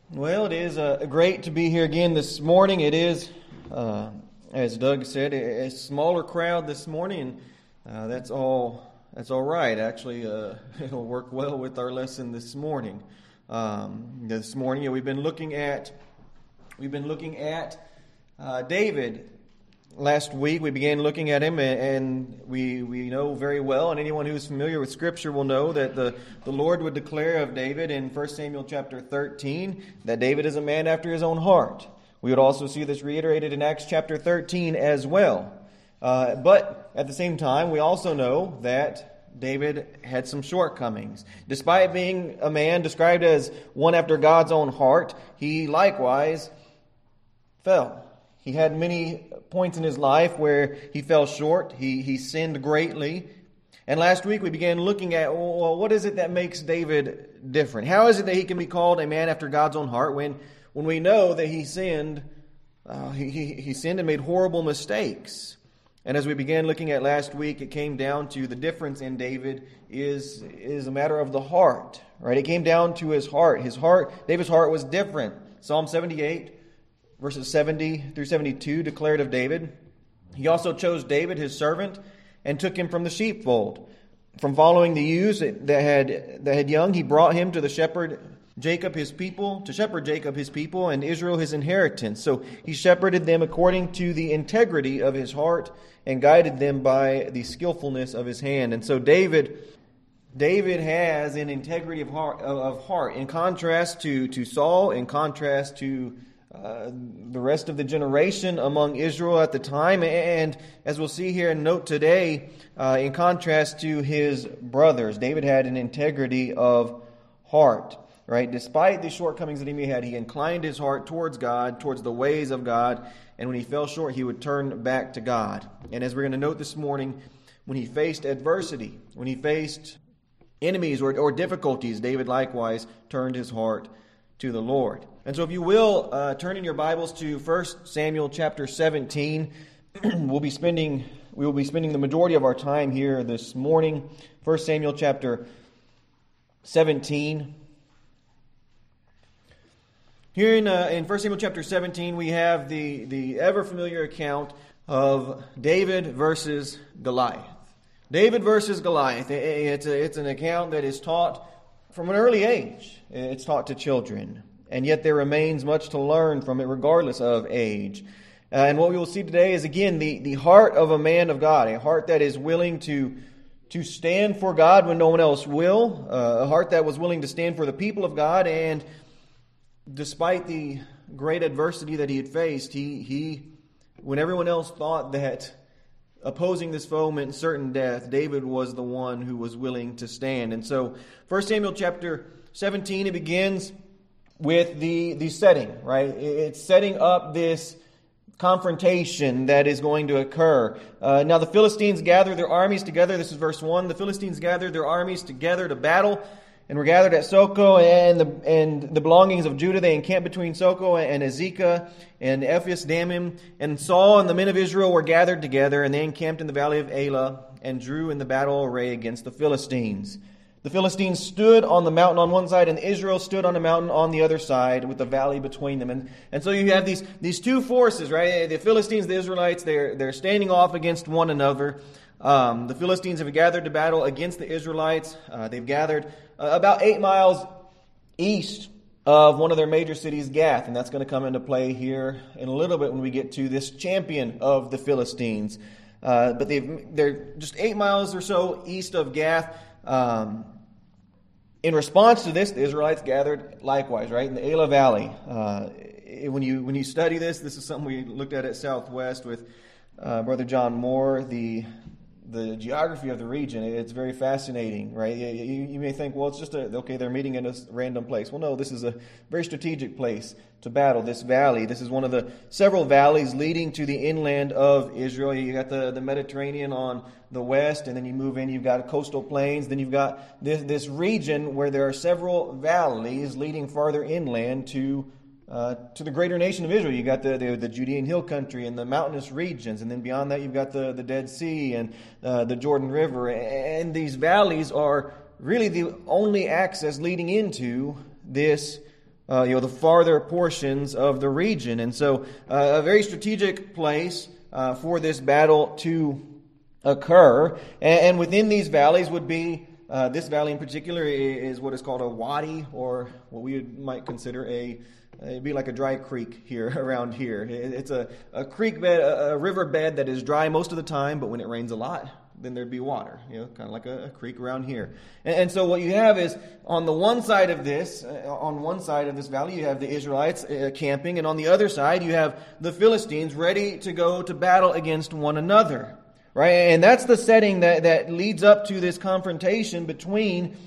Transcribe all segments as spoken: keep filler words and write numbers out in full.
Well, it is uh, great to be here again this morning. It is, uh, as Doug said, a, a smaller crowd this morning. Uh, that's all. That's all right. Actually, uh, it'll work well with our lesson this morning. Um, this morning, yeah, we've been looking at we've been looking at uh, David. Last week we began looking at him, and we we know very well, and anyone who's familiar with Scripture will know that the, the Lord would declare of David in First Samuel chapter thirteen that David is a man after his own heart. We would also see this reiterated in Acts chapter thirteen as well. Uh, but at the same time, we also know that David had some shortcomings. Despite being a man described as one after God's own heart, he likewise fell. He had many points in his life where he fell short. He he sinned greatly. And last week we began looking at, well, what is it that makes David different? How is it that he can be called a man after God's own heart when, when we know that he sinned, uh, he, he, he sinned and made horrible mistakes? And as we began looking at last week, it came down to the difference in David is, is a matter of the heart, right? It came down to his heart. His heart, David's heart was different. Psalm seventy-eight. Verses seventy through seventy-two declared of David, he also chose David, his servant, and took him from the sheepfold. From following the ewes that had that had young, he brought him to the shepherd Jacob his people, to shepherd Jacob his people, and Israel his inheritance. So he shepherded them according to the integrity of his heart, and guided them by the skillfulness of his hand. And so David, David has an integrity of heart, of heart, in contrast to to Saul, in contrast to Uh, the rest of the generation among Israel at the time, and as we'll see here and note today, uh, in contrast to his brothers, David had an integrity of heart, right? Despite the shortcomings that he may have had, he inclined his heart towards God, towards the ways of God, and when he fell short, he would turn back to God. And as we're going to note this morning, when he faced adversity, when he faced enemies or, or difficulties, David likewise turned his heart to the Lord. And so if you will, uh, turn in your Bibles to First Samuel chapter seventeen. we'll be spending we will be spending the majority of our time here this morning. First Samuel chapter seventeen. Here in uh, in First Samuel chapter seventeen, we have the, the ever familiar account of David versus Goliath. David versus Goliath. It's a, it's an account that is taught from an early age. It's taught to children. And yet there remains much to learn from it regardless of age. Uh, and what we will see today is, again, the, the heart of a man of God, a heart that is willing to, to stand for God when no one else will, uh, a heart that was willing to stand for the people of God, and despite the great adversity that he had faced, he, he when everyone else thought that opposing this foe meant certain death, David was the one who was willing to stand. And so, First Samuel chapter seventeen, it begins with the, the setting, right? It's setting up this confrontation that is going to occur. Uh, now the Philistines gather their armies together. This is verse one. The Philistines gathered their armies together to battle, and were gathered at Soko, and the and the belongings of Judah. They encamped between Soko and Azekah and Ephes Dammim. And Saul and the men of Israel were gathered together, and they encamped in the valley of Elah, and drew in the battle array against the Philistines. The Philistines stood on the mountain on one side, and Israel stood on the mountain on the other side, with the valley between them. And, and so you have these, these two forces, right? The Philistines, the Israelites, they're, they're standing off against one another. Um, the Philistines have gathered to battle against the Israelites. Uh, they've gathered uh, about eight miles east of one of their major cities, Gath. And that's going to come into play here in a little bit when we get to this champion of the Philistines. Uh, but they've, they're just eight miles or so east of Gath. Um, In response to this, the Israelites gathered likewise, right, in the Elah Valley. Uh, when you when you study this, this is something we looked at at Southwest with uh, Brother John Moore, the the geography of the region. It's very fascinating, right? You, you may think, well, it's just a, okay, they're meeting in a random place. Well, no, this is a very strategic place to battle. This valley, this is one of the several valleys leading to the inland of Israel. You got the, the Mediterranean on the west, and then you move in, you've got coastal plains. Then you've got this, this region where there are several valleys leading farther inland to Uh, to the greater nation of Israel. You got the, the the Judean hill country and the mountainous regions, and then beyond that you've got the, the Dead Sea and uh, the Jordan River. And these valleys are really the only access leading into this uh, you know, the farther portions of the region. And so uh, a very strategic place uh, for this battle to occur. And, and within these valleys would be, uh, this valley in particular is what is called a wadi, or what we might consider a It'd be like a dry creek here around here. It's a, a creek bed, a, a river bed that is dry most of the time, but when it rains a lot, then there'd be water, you know, kind of like a, a creek around here. And, and so what you have is, on the one side of this, uh, on one side of this valley, you have the Israelites uh, camping, and on the other side, you have the Philistines ready to go to battle against one another, right? And that's the setting that, that leads up to this confrontation between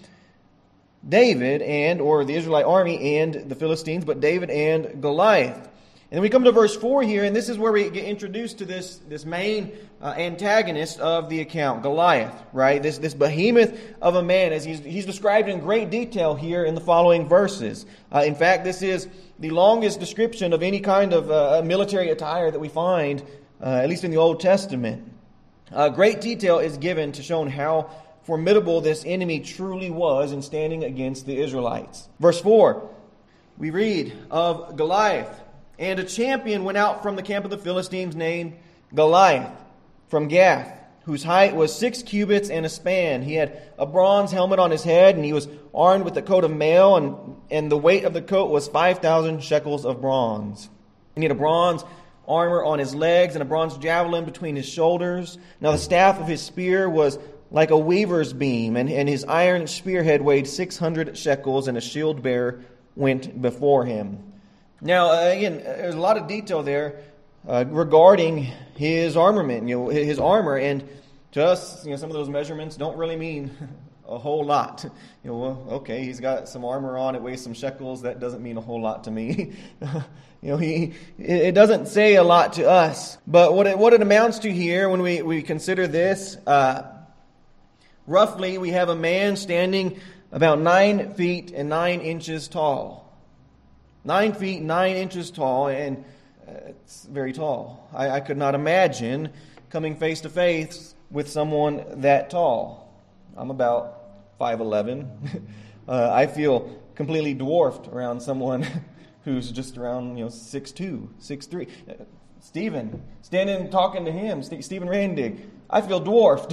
David and, or the Israelite army and the Philistines, but David and Goliath. And then we come to verse four here, and this is where we get introduced to this, this main uh, antagonist of the account, Goliath, right? This, this behemoth of a man, as he's, he's described in great detail here in the following verses. Uh, in fact, this is the longest description of any kind of uh, military attire that we find, uh, at least in the Old Testament. Uh, great detail is given to show how formidable this enemy truly was in standing against the Israelites. Verse four, we read of Goliath. And a champion went out from the camp of the Philistines named Goliath from Gath, whose height was six cubits and a span. He had a bronze helmet on his head, and he was armed with a coat of mail, and, and the weight of the coat was five thousand shekels of bronze. And he had a bronze armor on his legs and a bronze javelin between his shoulders. Now the staff of his spear was like a weaver's beam, and, and his iron spearhead weighed six hundred shekels, and a shield bearer went before him. Now, uh, again, there's a lot of detail there uh, regarding his armament, you know, his armor, and to us, you know, some of those measurements don't really mean a whole lot. You know, well, okay, he's got some armor on, it weighs some shekels, that doesn't mean a whole lot to me. You know, he it doesn't say a lot to us. But what it, what it amounts to here, when we, we consider this, uh, roughly we have a man standing about nine feet and nine inches tall. Nine feet, nine inches tall, and uh, it's very tall. I, I could not imagine coming face to face with someone that tall. I'm about five eleven. uh, I feel completely dwarfed around someone who's just around, you know, six two, six three. Uh, Stephen, standing talking to him, St- Stephen Randig, I feel dwarfed.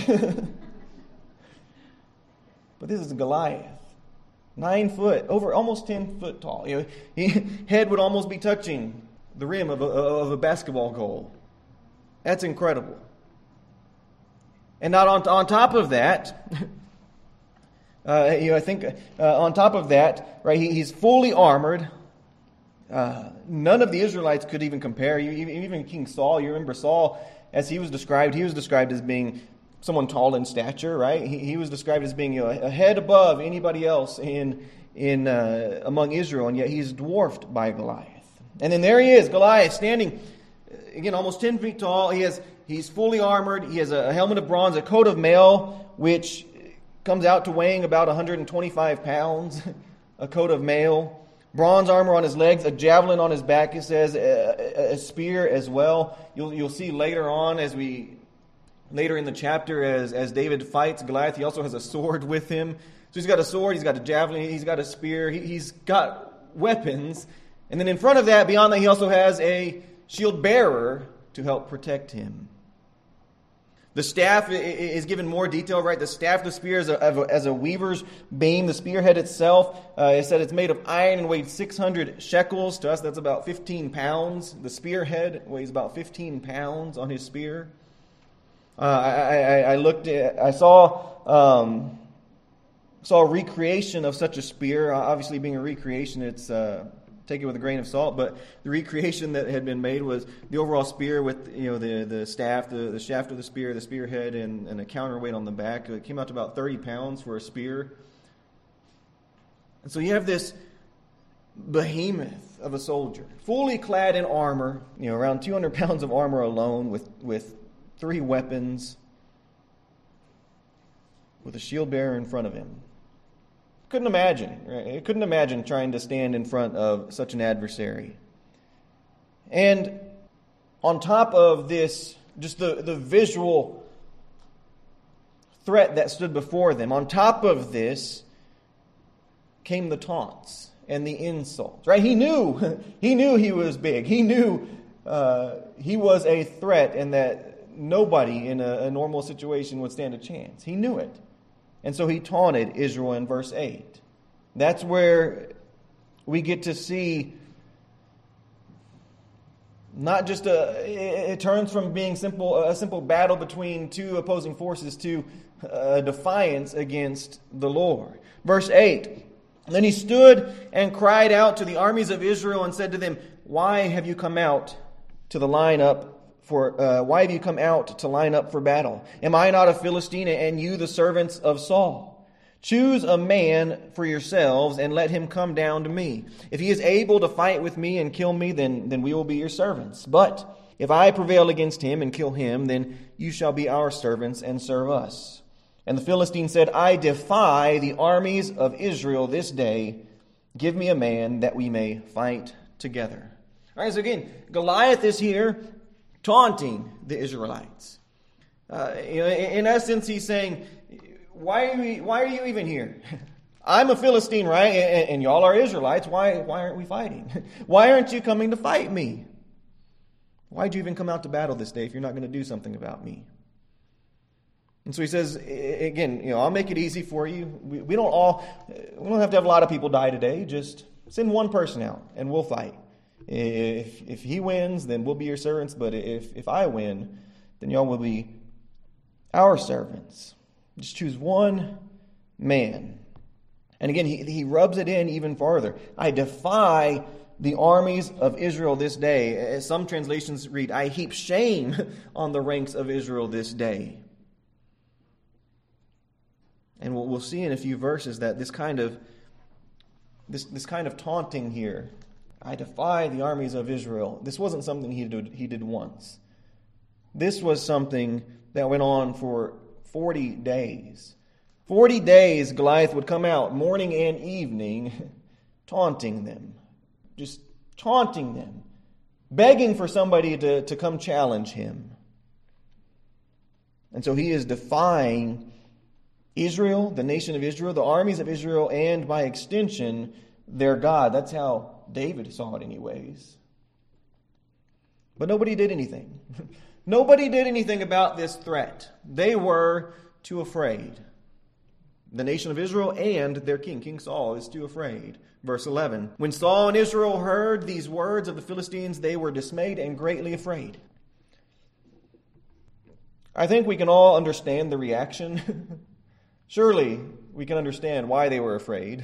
But this is Goliath. Nine foot, over almost ten foot tall. You know, his head would almost be touching the rim of a, of a basketball goal. That's incredible. And not on on top of that, uh, you know, I think uh, on top of that, right? He, he's fully armored. Uh, none of the Israelites could even compare. Even King Saul, you remember Saul, as he was described, he was described as being someone tall in stature, right? He, he was described as being, you know, a head above anybody else in in uh, among Israel, and yet he's dwarfed by Goliath. And then there he is, Goliath, standing again almost ten feet tall. He has he's fully armored. He has a helmet of bronze, a coat of mail, which comes out to weighing about one hundred twenty-five pounds. A coat of mail, bronze armor on his legs, a javelin on his back. It says a, a spear as well. You'll you'll see later on as we. Later in the chapter, as, as David fights Goliath, he also has a sword with him. So he's got a sword, he's got a javelin, he's got a spear, he, he's got weapons. And then in front of that, beyond that, he also has a shield bearer to help protect him. The staff is given more detail, right? The staff, the spear, is a, as a weaver's beam. The spearhead itself, uh, it said it's made of iron and weighed six hundred shekels. To us, that's about fifteen pounds. The spearhead weighs about fifteen pounds on his spear. Uh, I, I, I looked at, I saw, um, saw a recreation of such a spear. Uh, obviously, being a recreation, it's uh, take it with a grain of salt. But the recreation that had been made was the overall spear with, you know, the the staff, the, the shaft of the spear, the spearhead, and, and a counterweight on the back. It came out to about thirty pounds for a spear. And so you have this behemoth of a soldier, fully clad in armor. You know, around two hundred pounds of armor alone, with with three weapons, with a shield bearer in front of him. Couldn't imagine, right? Couldn't imagine trying to stand in front of such an adversary. And on top of this, just the, the visual threat that stood before them, on top of this came the taunts and the insults. Right? He knew, he knew he was big. He knew uh, he was a threat and that nobody in a, a normal situation would stand a chance. He knew it. And so he taunted Israel in verse eight. That's where we get to see not just a, it turns from being simple a simple battle between two opposing forces to a defiance against the Lord. Verse eight, then he stood and cried out to the armies of Israel and said to them, why have you come out to the line up for, uh, why have you come out to line up for battle? Am I not a Philistine and you the servants of Saul? Choose a man for yourselves and let him come down to me. If he is able to fight with me and kill me, then, then we will be your servants. But if I prevail against him and kill him, then you shall be our servants and serve us. And the Philistine said, I defy the armies of Israel this day. Give me a man that we may fight together. All right, so again, Goliath is here taunting the Israelites. Uh, in essence, he's saying, Why are we, why are you even here? I'm a Philistine, right? And, and y'all are Israelites. Why, why aren't we fighting? Why aren't you coming to fight me? Why'd you even come out to battle this day if you're not going to do something about me? And so he says, again, you know, I'll make it easy for you. We, we don't all, we don't have to have a lot of people die today. Just send one person out and we'll fight. If if he wins, then we'll be your servants. But if, if I win, then y'all will be our servants. Just choose one man. And again, he, he rubs it in even farther. I defy the armies of Israel this day. As some translations read, I heap shame on the ranks of Israel this day. And we'll, we'll see in a few verses that this kind of this, this kind of taunting here, I defy the armies of Israel, this wasn't something he did, he did once. This was something that went on for forty days. Forty days Goliath would come out morning and evening taunting them. Just taunting them. Begging for somebody to, to come challenge him. And so he is defying Israel, the nation of Israel, the armies of Israel, and by extension, their God. That's how David saw it anyways. But nobody did anything. Nobody did anything about this threat. They were too afraid. The nation of Israel and their king, King Saul, is too afraid. Verse eleven, when Saul and Israel heard these words of the Philistines, they were dismayed and greatly afraid. I think we can all understand the reaction. Surely we can understand why they were afraid.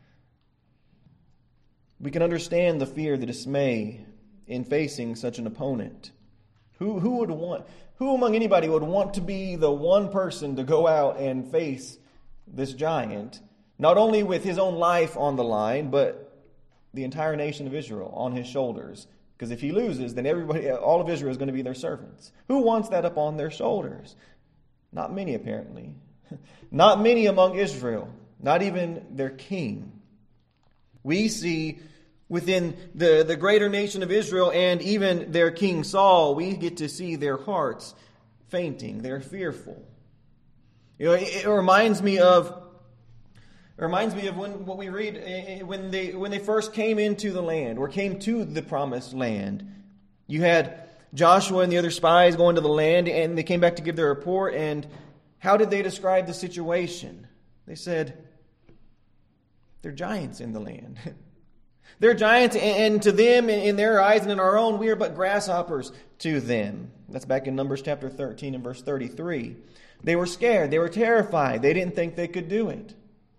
We can understand the fear, the dismay in facing such an opponent. Who who would want, who among anybody would want to be the one person to go out and face this giant, not only with his own life on the line, but the entire nation of Israel on his shoulders? Because if he loses, then everybody, all of Israel is going to be their servants. Who wants that up on their shoulders? Not many, apparently. Not many among Israel. Not even their king. We see within the, the greater nation of Israel and even their king Saul, we get to see their hearts fainting. They're fearful. You know, it, it reminds me of It reminds me of when what we read when they when they first came into the land or came to the promised land. You had Joshua and the other spies going to the land, and they came back to give their report. And how did they describe the situation? They said, "They're giants in the land. They're giants, and to them, in their eyes and in our own, we are but grasshoppers to them." That's back in Numbers chapter thirteen and verse thirty-three. They were scared. They were terrified. They didn't think they could do it.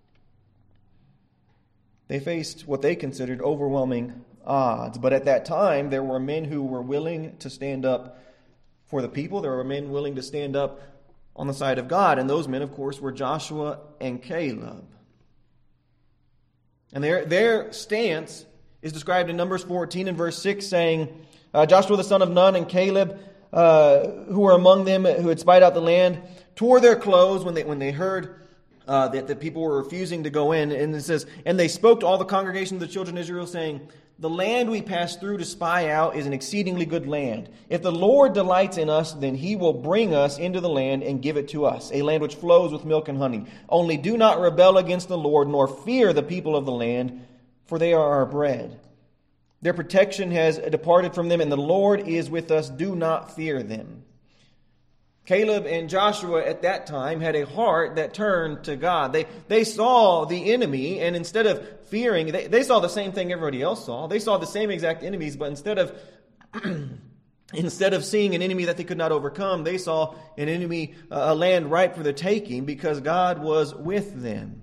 They faced what they considered overwhelming odds. But at that time, there were men who were willing to stand up for the people. There were men willing to stand up on the side of God. And those men, of course, were Joshua and Caleb. And their, their stance is described in Numbers fourteen and verse six, saying, uh, Joshua the son of Nun and Caleb, uh, who were among them, who had spied out the land, tore their clothes when they when they heard Uh, that the people were refusing to go in. And it says, and they spoke to all the congregation of the children of Israel, saying, the land we passed through to spy out is an exceedingly good land. If the Lord delights in us, then he will bring us into the land and give it to us, a land which flows with milk and honey. Only do not rebel against the Lord, nor fear the people of the land, for they are our bread. Their protection has departed from them, and the Lord is with us. Do not fear them." Caleb and Joshua at that time had a heart that turned to God. They, they saw the enemy, and instead of fearing, they, they saw the same thing everybody else saw. They saw the same exact enemies, but instead of instead of seeing an enemy that they could not overcome, they saw an enemy, uh, a land ripe for the taking, because God was with them.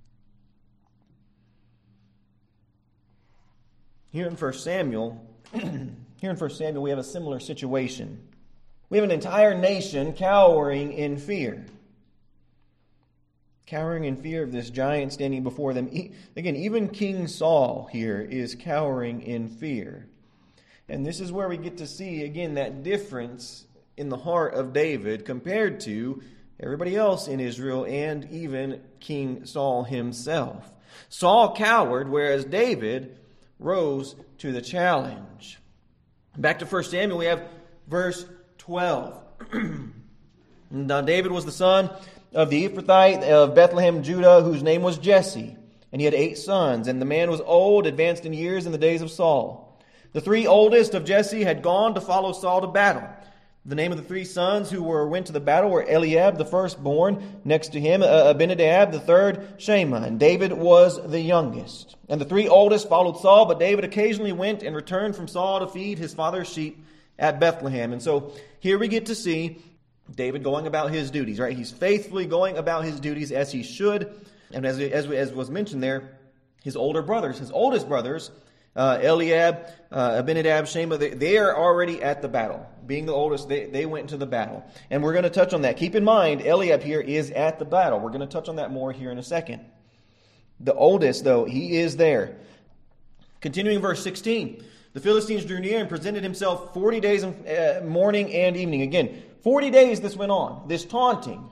Here in First Samuel, here in First Samuel, we have a similar situation. We have an entire nation cowering in fear. Cowering in fear of this giant standing before them. Again, even King Saul here is cowering in fear. And this is where we get to see, again, that difference in the heart of David compared to everybody else in Israel and even King Saul himself. Saul cowered, whereas David rose to the challenge. Back to First Samuel, we have verse twelve. Now David was the son of the Ephrathite of Bethlehem, Judah, whose name was Jesse. And he had eight sons, and the man was old, advanced in years in the days of Saul. The three oldest of Jesse had gone to follow Saul to battle. The name of the three sons who were went to the battle were Eliab, the firstborn, next to him Abinadab, the third, Shammah, and David was the youngest. And the three oldest followed Saul, but David occasionally went and returned from Saul to feed his father's sheep at Bethlehem. And so here we get to see David going about his duties, right? He's faithfully going about his duties as he should. And as, as, as was mentioned there, his older brothers, his oldest brothers, Uh, Eliab, uh, Abinadab, Shammah, they, they are already at the battle. Being the oldest, they, they went into the battle. And we're going to touch on that. Keep in mind, Eliab here is at the battle. We're going to touch on that more here in a second. The oldest, though, he is there. Continuing verse sixteen. The Philistines drew near and presented himself forty days, uh, morning and evening. Again, forty days this went on. This taunting.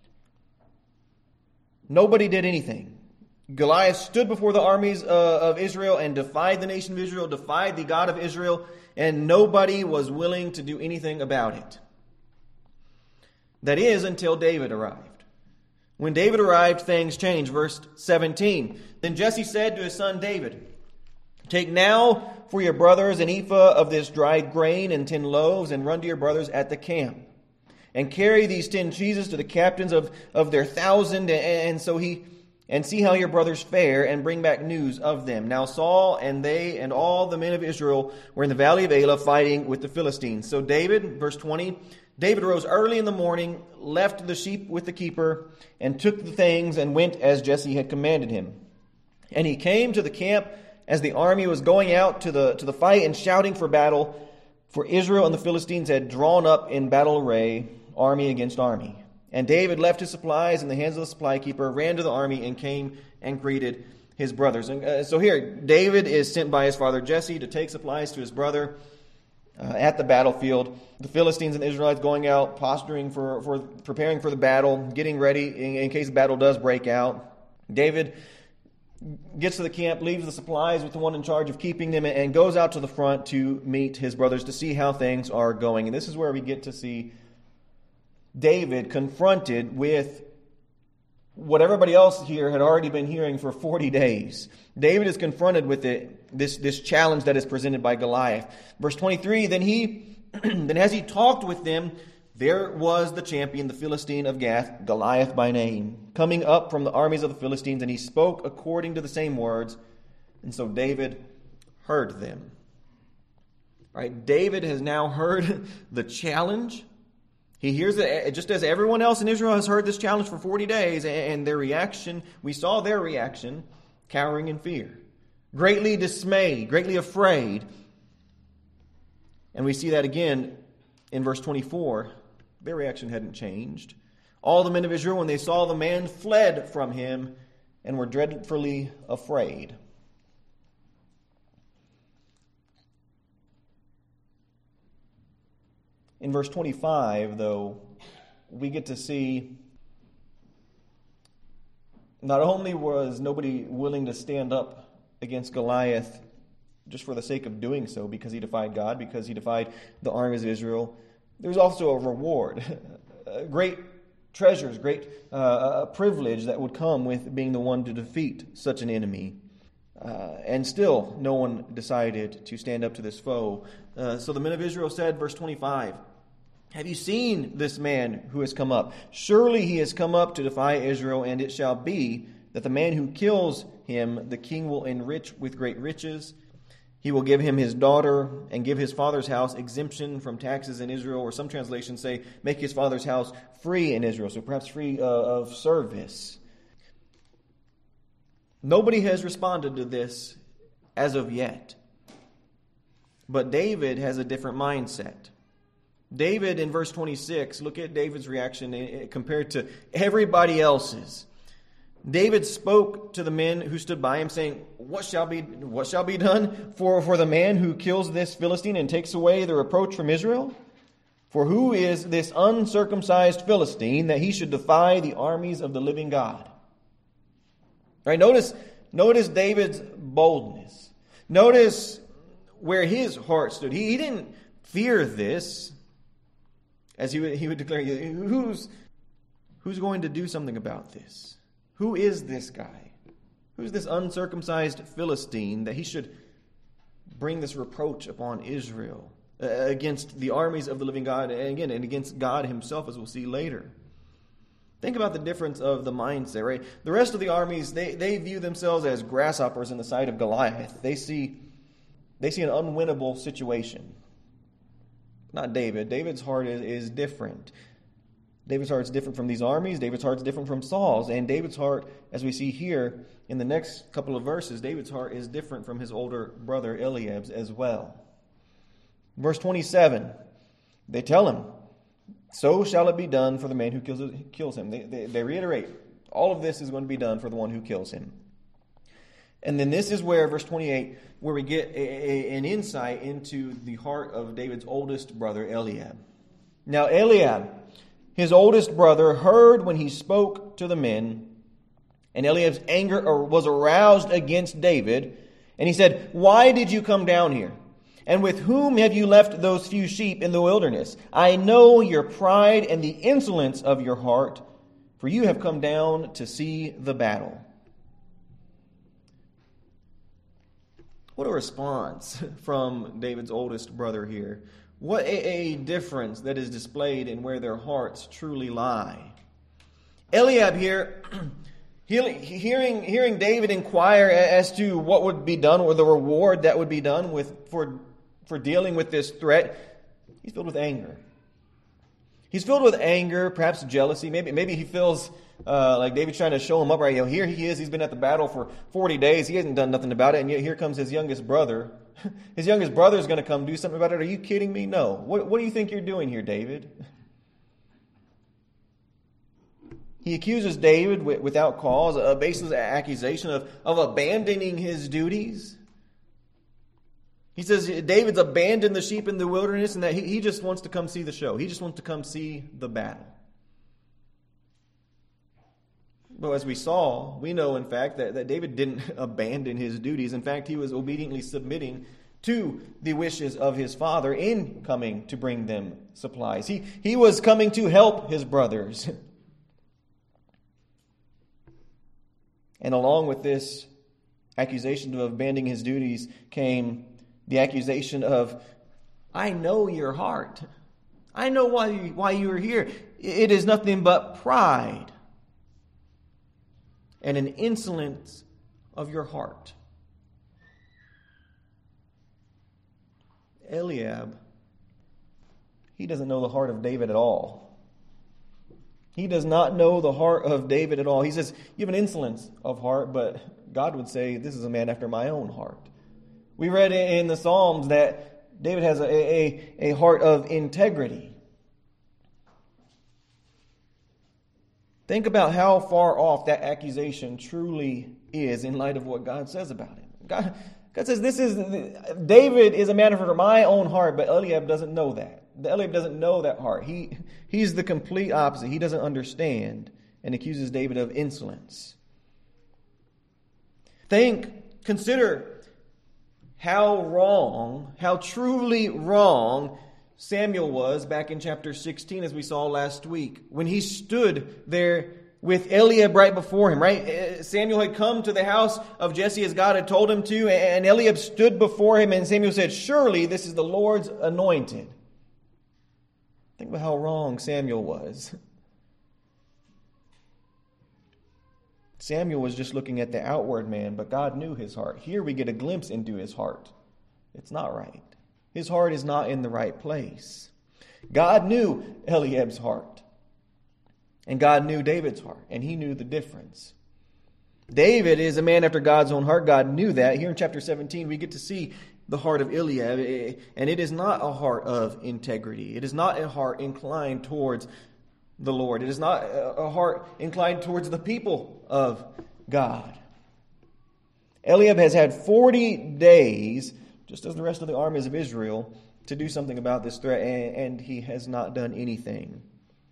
Nobody did anything. Goliath stood before the armies uh, of Israel and defied the nation of Israel, defied the God of Israel, and nobody was willing to do anything about it. That is, until David arrived. When David arrived, things changed. Verse seventeen. Then Jesse said to his son David, "Take now for your brothers an ephah of this dried grain and ten loaves, and run to your brothers at the camp. And carry these ten cheeses to the captains of, of their thousand, and, and so he... and see how your brothers fare, and bring back news of them." Now Saul and they and all the men of Israel were in the valley of Elah fighting with the Philistines. So David, verse twenty, David rose early in the morning, left the sheep with the keeper, and took the things and went as Jesse had commanded him. And he came to the camp as the army was going out to the, to the fight and shouting for battle, for Israel and the Philistines had drawn up in battle array, army against army. And David left his supplies in the hands of the supply keeper, ran to the army, and came and greeted his brothers. And uh, so here, David is sent by his father Jesse to take supplies to his brother uh, at the battlefield. The Philistines and the Israelites going out, posturing for, for preparing for the battle, getting ready in, in case the battle does break out. David gets to the camp, leaves the supplies with the one in charge of keeping them, and goes out to the front to meet his brothers to see how things are going. And this is where we get to see David confronted with what everybody else here had already been hearing for forty days. David is confronted with it, this, this challenge that is presented by Goliath. Verse twenty-three, then he, then as he talked with them, there was the champion, the Philistine of Gath, Goliath by name, coming up from the armies of the Philistines, and he spoke according to the same words. And so David heard them. All right, David has now heard the challenge. He hears it just as everyone else in Israel has heard this challenge for forty days, and their reaction, we saw their reaction, cowering in fear, greatly dismayed, greatly afraid. And we see that again in verse twenty-four. Their reaction hadn't changed. All the men of Israel, when they saw the man, fled from him and were dreadfully afraid. In verse twenty-five, though, we get to see not only was nobody willing to stand up against Goliath just for the sake of doing so, because he defied God, because he defied the armies of Israel, there's also a reward, great treasures, great uh, privilege that would come with being the one to defeat such an enemy. Uh, and still, no one decided to stand up to this foe. Uh, so the men of Israel said, verse twenty-five, "Have you seen this man who has come up? Surely he has come up to defy Israel, and it shall be that the man who kills him, the king will enrich with great riches. He will give him his daughter and give his father's house exemption from taxes in Israel." Or some translations say, make his father's house free in Israel. So perhaps free uh, of service. Nobody has responded to this as of yet. But David has a different mindset. David in verse twenty-six, look at David's reaction compared to everybody else's. David spoke to the men who stood by him, saying, What shall be what shall be done for, for the man who kills this Philistine and takes away the reproach from Israel? For who is this uncircumcised Philistine that he should defy the armies of the living God? All right, notice, notice David's boldness. Notice where his heart stood. He, he didn't fear this, as he would, he would declare, who's, who's going to do something about this? Who is this guy? Who's this uncircumcised Philistine that he should bring this reproach upon Israel uh, against the armies of the living God, and again, and against God himself, as we'll see later? Think about the difference of the mindset, right? The rest of the armies, they, they view themselves as grasshoppers in the sight of Goliath. They see, they see an unwinnable situation. Not David. David's heart is, is different. David's heart is different from these armies. David's heart is different from Saul's. And David's heart, as we see here in the next couple of verses, David's heart is different from his older brother Eliab's as well. Verse twenty-seven, they tell him, so shall it be done for the man who kills, kills him. They, they, they reiterate, all of this is going to be done for the one who kills him. And then this is where, verse twenty-eight, where we get a, a, an insight into the heart of David's oldest brother, Eliab. Now, Eliab, his oldest brother, heard when he spoke to the men, and Eliab's anger was aroused against David. And he said, Why did you come down here? And with whom have you left those few sheep in the wilderness? I know your pride and the insolence of your heart, for you have come down to see the battle. What a response from David's oldest brother here. What a, a difference that is displayed in where their hearts truly lie. Eliab here, hearing, hearing David inquire as to what would be done, or the reward that would be done with for, for dealing with this threat, he's filled with anger. He's filled with anger, perhaps jealousy. Maybe, maybe he feels uh, like David's trying to show him up. Right, you know, here he is. He's been at the battle for forty days. He hasn't done nothing about it, and yet here comes his youngest brother. His youngest brother is going to come do something about it. Are you kidding me? No. What, what do you think you're doing here, David? He accuses David without cause, a baseless accusation of, of abandoning his duties. He says David's abandoned the sheep in the wilderness and that he, he just wants to come see the show. He just wants to come see the battle. Well, as we saw, we know, in fact, that, that David didn't abandon his duties. In fact, he was obediently submitting to the wishes of his father in coming to bring them supplies. He, he was coming to help his brothers. And along with this accusation of abandoning his duties came the accusation of, I know your heart. I know why you, why you are here. It is nothing but pride and an insolence of your heart. Eliab, he doesn't know the heart of David at all. He does not know the heart of David at all. He says, you have an insolence of heart, but God would say, this is a man after my own heart. We read in the Psalms that David has a, a, a heart of integrity. Think about how far off that accusation truly is in light of what God says about it. God, God says, this is David is a man after my own heart, but Eliab doesn't know that. Eliab doesn't know that heart. He He's the complete opposite. He doesn't understand and accuses David of insolence. Think, consider how wrong, how truly wrong Samuel was back in chapter sixteen, as we saw last week, when he stood there with Eliab right before him, right? Samuel had come to the house of Jesse as God had told him to, and Eliab stood before him, and Samuel said, "Surely this is the Lord's anointed." Think about how wrong Samuel was. Samuel was just looking at the outward man, but God knew his heart. Here we get a glimpse into his heart. It's not right. His heart is not in the right place. God knew Eliab's heart. And God knew David's heart, and he knew the difference. David is a man after God's own heart. God knew that. Here in chapter seventeen, we get to see the heart of Eliab, and it is not a heart of integrity. It is not a heart inclined towards the Lord. It is not a heart inclined towards the people of God. Eliab has had forty days, just as the rest of the armies of Israel, to do something about this threat, and he has not done anything.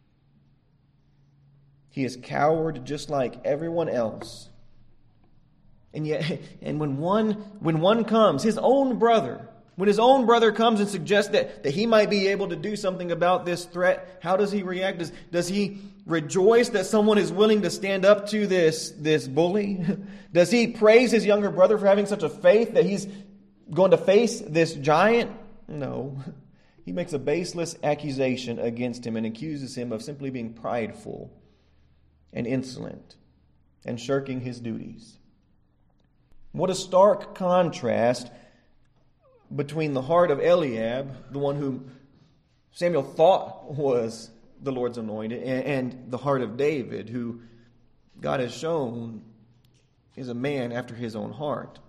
He is coward just like everyone else. And yet, and when one when one comes, his own brother, when his own brother comes and suggests that, that he might be able to do something about this threat, how does he react? Does, does he rejoice that someone is willing to stand up to this, this bully? Does he praise his younger brother for having such a faith that he's going to face this giant? No. He makes a baseless accusation against him and accuses him of simply being prideful and insolent and shirking his duties. What a stark contrast between the heart of Eliab, the one whom Samuel thought was the Lord's anointed, and the heart of David, who God has shown is a man after his own heart.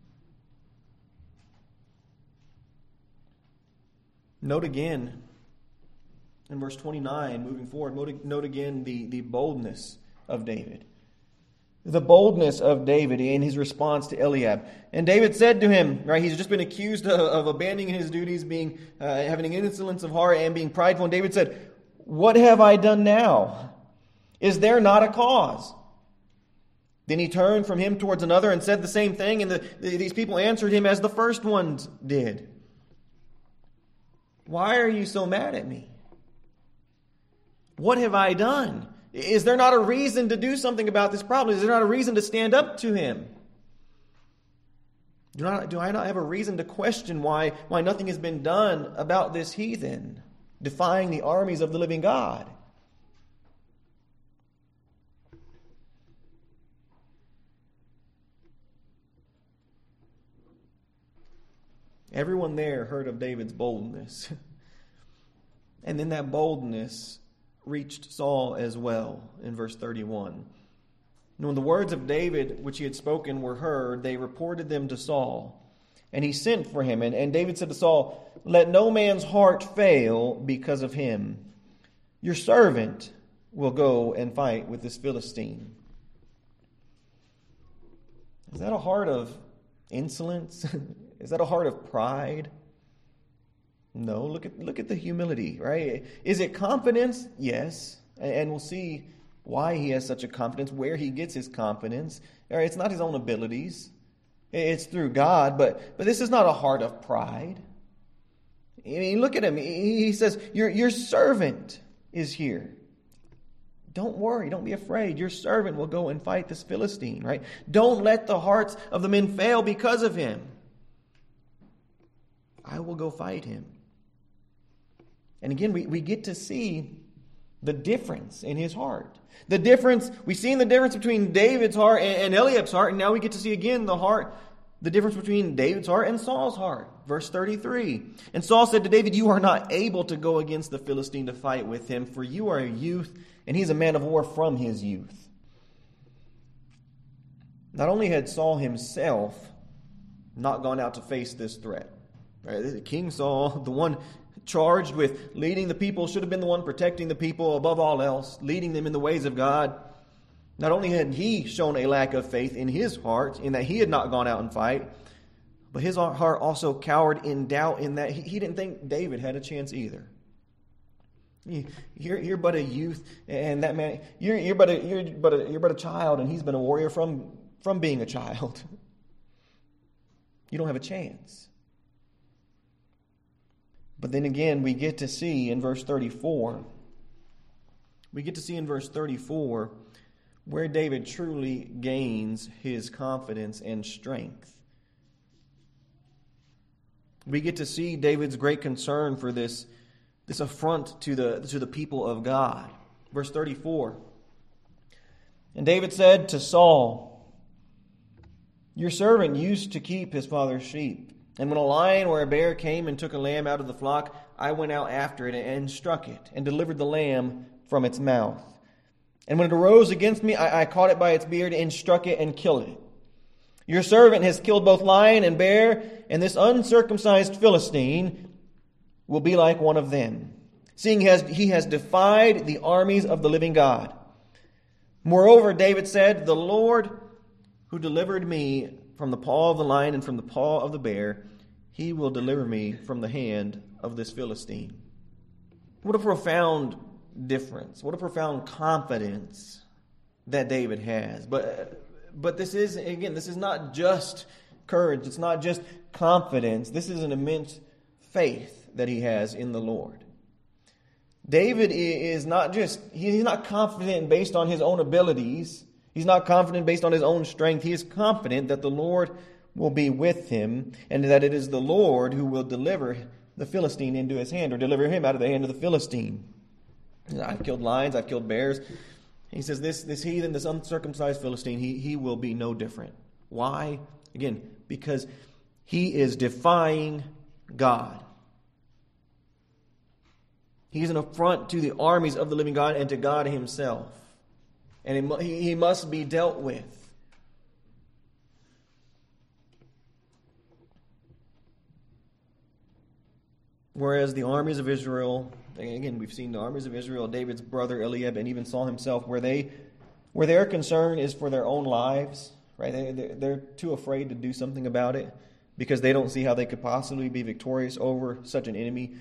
Note again, in verse twenty-nine, moving forward, note again the, the boldness of David. The boldness of David in his response to Eliab. And David said to him, right, he's just been accused of, of abandoning his duties, being uh, having an insolence of heart and being prideful. And David said, "What have I done now? Is there not a cause?" Then he turned from him towards another and said the same thing. And the, the, these people answered him as the first ones did. "Why are you so mad at me? What have I done? Is there not a reason to do something about this problem? Is there not a reason to stand up to him? Do, not, do I not have a reason to question why, why nothing has been done about this heathen, defying the armies of the living God?" Everyone there heard of David's boldness. And then that boldness reached Saul as well in verse thirty-one. And when the words of David, which he had spoken, were heard, they reported them to Saul. And he sent for him. And, and David said to Saul, "Let no man's heart fail because of him. Your servant will go and fight with this Philistine." Is that a heart of insolence? Is that a heart of pride? No, look at look at the humility, right? Is it confidence? Yes. And we'll see why he has such a confidence, where he gets his confidence. It's not his own abilities. It's through God, but but this is not a heart of pride. I mean, look at him. He says, your, your servant is here. Don't worry, don't be afraid. Your servant will go and fight this Philistine, right? Don't let the hearts of the men fail because of him. I will go fight him. And again, we, we get to see the difference in his heart. The difference, we've seen the difference between David's heart and, and Eliab's heart, and now we get to see again the heart, the difference between David's heart and Saul's heart. Verse thirty-three. And Saul said to David, "You are not able to go against the Philistine to fight with him, for you are a youth, and he's a man of war from his youth." Not only had Saul himself not gone out to face this threat, right? King Saul, the one charged with leading the people, should have been the one protecting the people above all else, leading them in the ways of God. Not only had he shown a lack of faith in his heart, in that he had not gone out and fight, but his heart also cowered in doubt in that he, he didn't think David had a chance either. You're, you're but a youth, and that man, you're, you're, but a, you're, but a, you're but a child, and he's been a warrior from, from being a child. You don't have a chance. But then again, we get to see in verse thirty-four, we get to see in verse thirty-four where David truly gains his confidence and strength. We get to see David's great concern for this, this affront to the, to the people of God. Verse thirty-four. And David said to Saul, your servant used to keep his father's sheep. And when a lion or a bear came and took a lamb out of the flock, I went out after it and struck it and delivered the lamb from its mouth. And when it arose against me, I, I caught it by its beard and struck it and killed it. Your servant has killed both lion and bear, and this uncircumcised Philistine will be like one of them, seeing he has, he has defied the armies of the living God. Moreover, David said, the Lord who delivered me from the paw of the lion and from the paw of the bear, he will deliver me from the hand of this Philistine. What a profound difference. What a profound confidence that David has. But, but this is, again, this is not just courage. It's not just confidence. This is an immense faith that he has in the Lord. David is not just, he's not confident based on his own abilities. He's not confident based on his own strength. He is confident that the Lord will be with him and that it is the Lord who will deliver the Philistine into his hand, or deliver him out of the hand of the Philistine. I've killed lions, I've killed bears. He says this, this heathen, this uncircumcised Philistine, he, he will be no different. Why? Again, because he is defying God. He is an affront to the armies of the living God and to God himself. And he, he must be dealt with. Whereas the armies of Israel, again, we've seen the armies of Israel, David's brother Eliab, and even Saul himself, where they, where their concern is for their own lives, right? They, they're too afraid to do something about it because they don't see how they could possibly be victorious over such an enemy.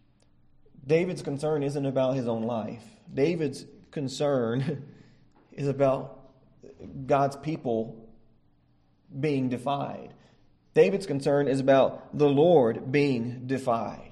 David's concern isn't about his own life. David's concern is about God's people being defied. David's concern is about the Lord being defied.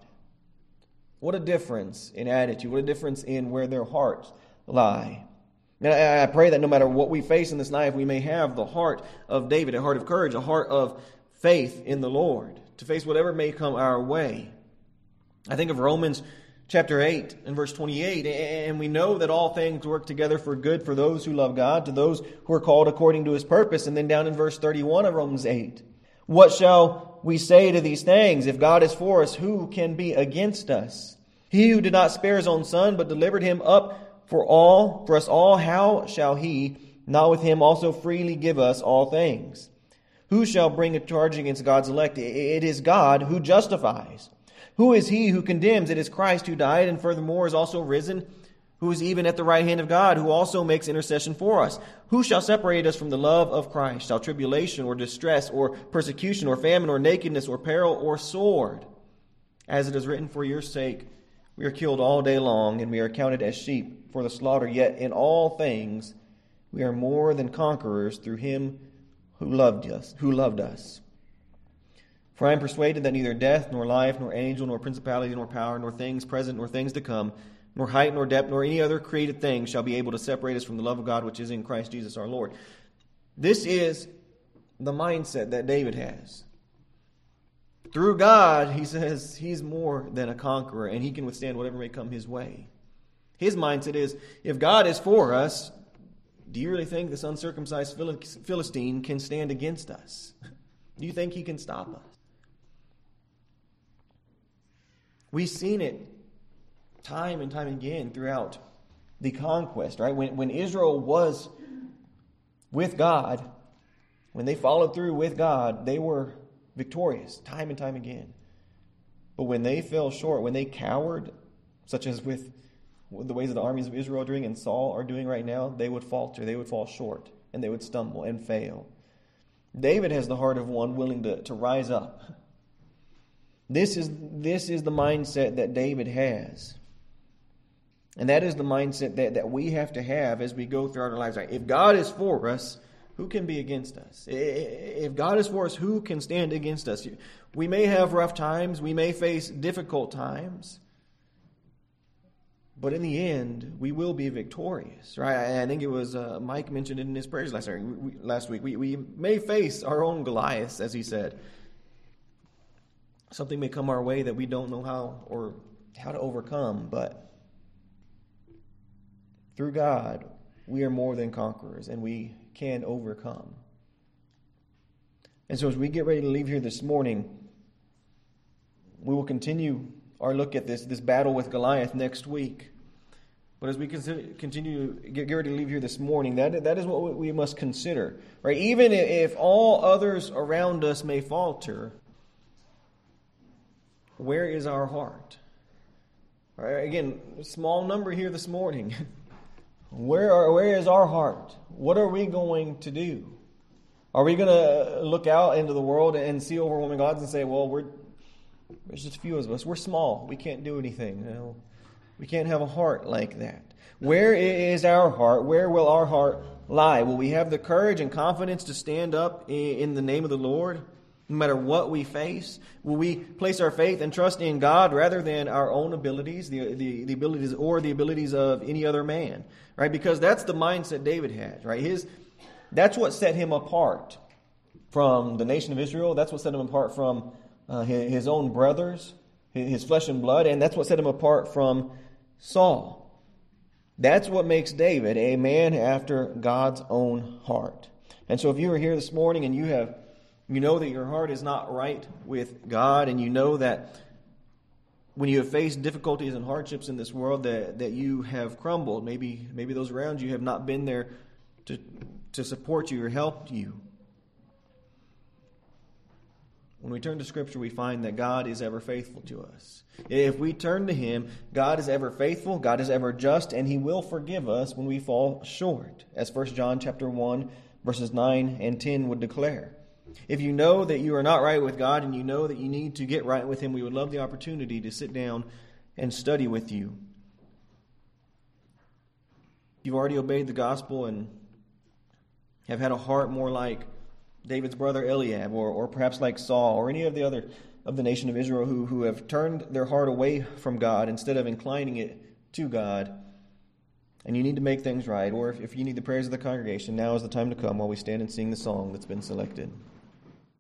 What a difference in attitude. What a difference in where their hearts lie. And I, I pray that no matter what we face in this life, we may have the heart of David, a heart of courage, a heart of faith in the Lord, to face whatever may come our way. I think of Romans chapter eight and verse twenty-eight, and we know that all things work together for good for those who love God, to those who are called according to his purpose. And then down in verse thirty-one of Romans eight, what shall we say to these things? If God is for us, who can be against us? He who did not spare his own son, but delivered him up for all, for us all, how shall he not with him also freely give us all things? Who shall bring a charge against God's elect? It is God who justifies. Who is he who condemns? It is Christ who died and furthermore is also risen, who is even at the right hand of God, who also makes intercession for us. Who shall separate us from the love of Christ? Shall tribulation or distress or persecution or famine or nakedness or peril or sword? As it is written, for your sake we are killed all day long, and we are counted as sheep for the slaughter. Yet in all things we are more than conquerors through him who loved us, who loved us. For I am persuaded that neither death, nor life, nor angel, nor principality, nor power, nor things present, nor things to come, nor height, nor depth, nor any other created thing shall be able to separate us from the love of God which is in Christ Jesus our Lord. This is the mindset that David has. Through God, he says he's more than a conqueror, and he can withstand whatever may come his way. His mindset is, if God is for us, do you really think this uncircumcised Philistine can stand against us? Do you think he can stop us? We've seen it time and time again throughout the conquest, right? When, when Israel was with God, when they followed through with God, they were victorious time and time again. But when they fell short, when they cowered, such as with the ways that the armies of Israel are doing and Saul are doing right now, they would falter, they would fall short, and they would stumble and fail. David has the heart of one willing to, to rise up. This is, this is the mindset that David has. And that is the mindset that, that we have to have as we go throughout our lives. If God is for us, who can be against us? If God is for us, who can stand against us? We may have rough times. We may face difficult times. But in the end, we will be victorious, right? I think it was uh, Mike mentioned it in his prayers last week. We, last week. We, we may face our own Goliaths, as he said. Something may come our way that we don't know how or how to overcome, but through God, we are more than conquerors, and we can overcome. And so as we get ready to leave here this morning, we will continue our look at this, this battle with Goliath next week. But as we consider, continue to get, get ready to leave here this morning, that, that is what we must consider. Right? Even if all others around us may falter, where is our heart? Right? Again, small number here this morning. Where are, where is our heart? What are we going to do? Are we going to look out into the world and see overwhelming odds and say, well, we're there's just a few of us. We're small. We can't do anything. You know? We can't have a heart like that. Where is our heart? Where will our heart lie? Will we have the courage and confidence to stand up in the name of the Lord, no matter what we face? Will we place our faith and trust in God rather than our own abilities, the, the, the abilities or the abilities of any other man? Right? Because that's the mindset David had. Right? His that's what set him apart from the nation of Israel. That's what set him apart from uh, his, his own brothers, his flesh and blood, and that's what set him apart from Saul. That's what makes David a man after God's own heart. And so if you are here this morning and you have you know that your heart is not right with God, and you know that when you have faced difficulties and hardships in this world that, that you have crumbled, maybe maybe those around you have not been there to to support you or help you. When we turn to Scripture, we find that God is ever faithful to us. If we turn to Him, God is ever faithful, God is ever just, and He will forgive us when we fall short, as First John chapter one, verses nine and ten would declare. If you know that you are not right with God and you know that you need to get right with Him, we would love the opportunity to sit down and study with you. If you've already obeyed the gospel and have had a heart more like David's brother Eliab, or, or perhaps like Saul, or any of the other of the nation of Israel who, who have turned their heart away from God instead of inclining it to God, and you need to make things right, or if, if you need the prayers of the congregation, now is the time to come while we stand and sing the song that's been selected.